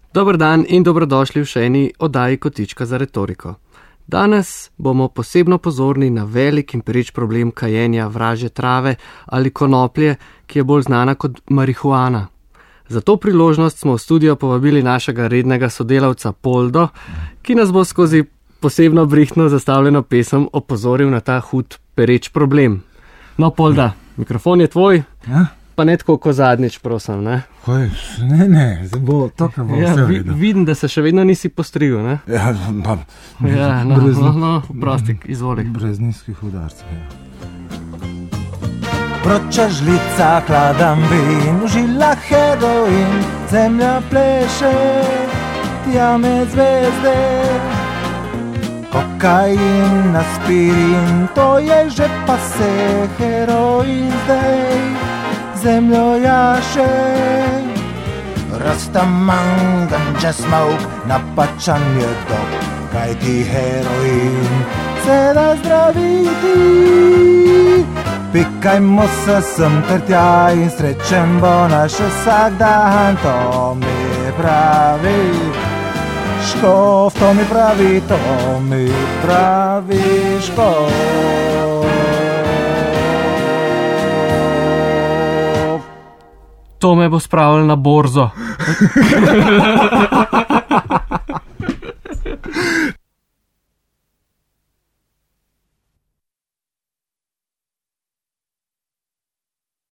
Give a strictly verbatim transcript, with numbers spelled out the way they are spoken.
Dober dan in dobrodošli v še eni oddaji Kotička za retoriko. Danes bomo posebno pozorni na velik in pereč problem kajenja vražje trave ali konoplje, ki je bolj znana kot marihuana. Za to priložnost smo v studio povabili našega rednega sodelavca Poldo, ki nas bo skozi posebno brihtno zastavljeno pesem opozoril na ta hud pereč problem. No, Polda, mikrofon je tvoj. Ja? Pa ne tako kot zadnjič, prosim, ne? Hoj, ne, ne, zdaj bo to, kar bo Ja, vse vi, vedel. vidim, da se še vedno nisi postrigel, ne? Ja, no, Ja, no, brez, no, no, prosti, izvoli. brez nizkih udarcev. Ja. Vroča žlica, hladan vin, v žilah heroin, zemlja pleše, tjame zvezde. Kokain, aspirin, to je že pase, heroin zdaj, zemljo jaše. Rastaman, ganja smoke, napačan je dok, kaj ti heroin se da zdraviti. Pikajmo se sem ter tja in srečen bo naš vsak dan, to mi pravi Škof, to mi pravi, to mi pravi Škof. To me bo spravilo na borzo.